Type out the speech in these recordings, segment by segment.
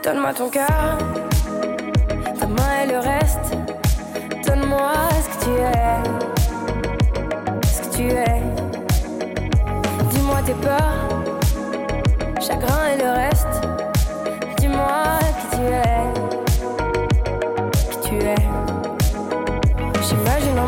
Donne-moi ton cœur, ta main et le reste. Donne-moi ce que tu es, ce que tu es. Dis-moi tes peurs, chagrin et le reste. Dis-moi qui tu es, qui tu es. J'imagine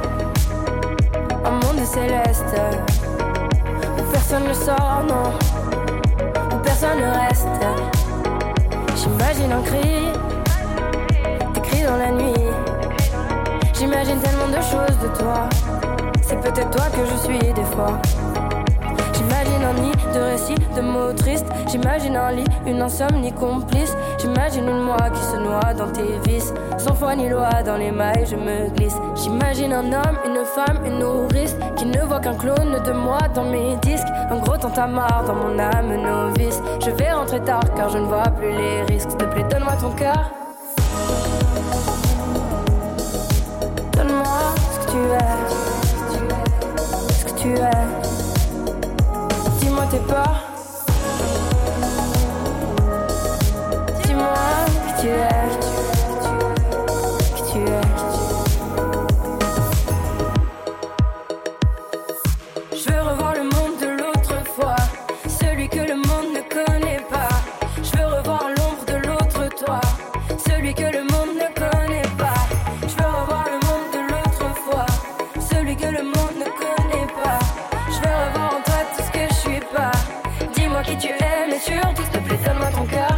un monde céleste, où personne ne sort, non, où personne ne reste. J'imagine un cri, écrit dans la nuit. J'imagine tellement de choses de toi. C'est peut-être toi que je suis des fois. J'imagine un nid de récits, de mots tristes. J'imagine un lit, une insomnie complice. J'imagine une moi qui se noie dans tes vices. Sans foi ni loi, dans les mailles je me glisse. J'imagine un homme, une femme, une nourrice qui ne voit qu'un clone de moi dans mes disques. Un gros tintamarre dans mon âme novice. Je vais rentrer tard car je ne vois plus les risques. S'il te plaît, donne-moi ton cœur. Donne-moi ce que tu es, ce que tu es. Dis-moi tes peurs. Dis-moi qui tu es, qui tu es. Je veux revoir le monde de l'autre fois, celui que le monde ne connaît pas. Je veux revoir l'ombre de l'autre toi, celui que le monde ne connaît pas. Je veux revoir le monde de l'autre fois, celui que le monde ne connaît pas. Je veux revoir en toi tout ce que je suis pas. Dis-moi qui tu es, mais surtout s'il te plaît donne-moi ton cœur.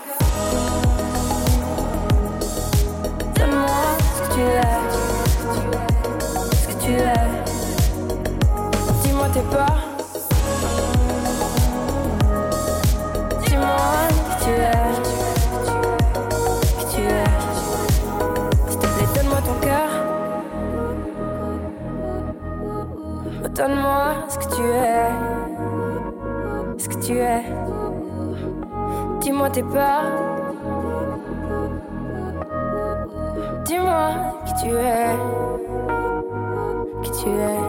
Donne-moi ce que tu es, ce que tu es. Dis-moi tes peurs. Dis-moi qui tu es, qui tu es. S'il te plaît donne-moi ton cœur. Donne-moi ce que tu es, ce que tu es. Dis-moi tes peurs. Dis-moi qui tu es, qui tu es.